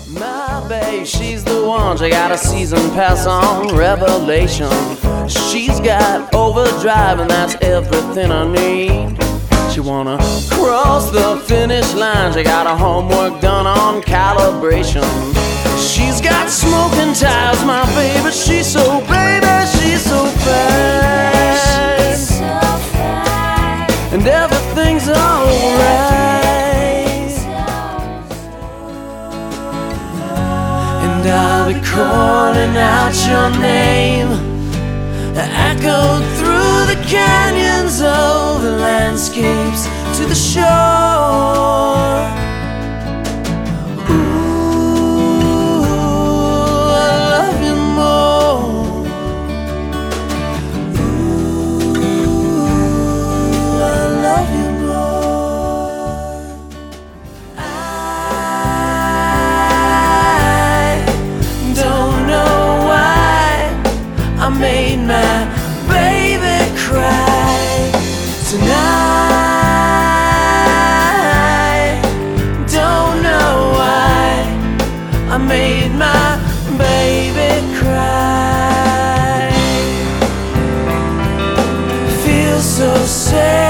My babe, she's the one. She got a season pass on Revelation. She's got overdrive and that's everything I need. She wanna cross the finish line. She got her homework done on calibration. She's got smoking tires, my baby. She's so fast, and everything's alright. And I'll be calling out your name, echoed through the canyons of the landscapes to the shore. Ooh, I love you more. Ooh, I love you more. I don't know why I made my baby cry tonight. Don't know why I made my baby cry. Feel so sad.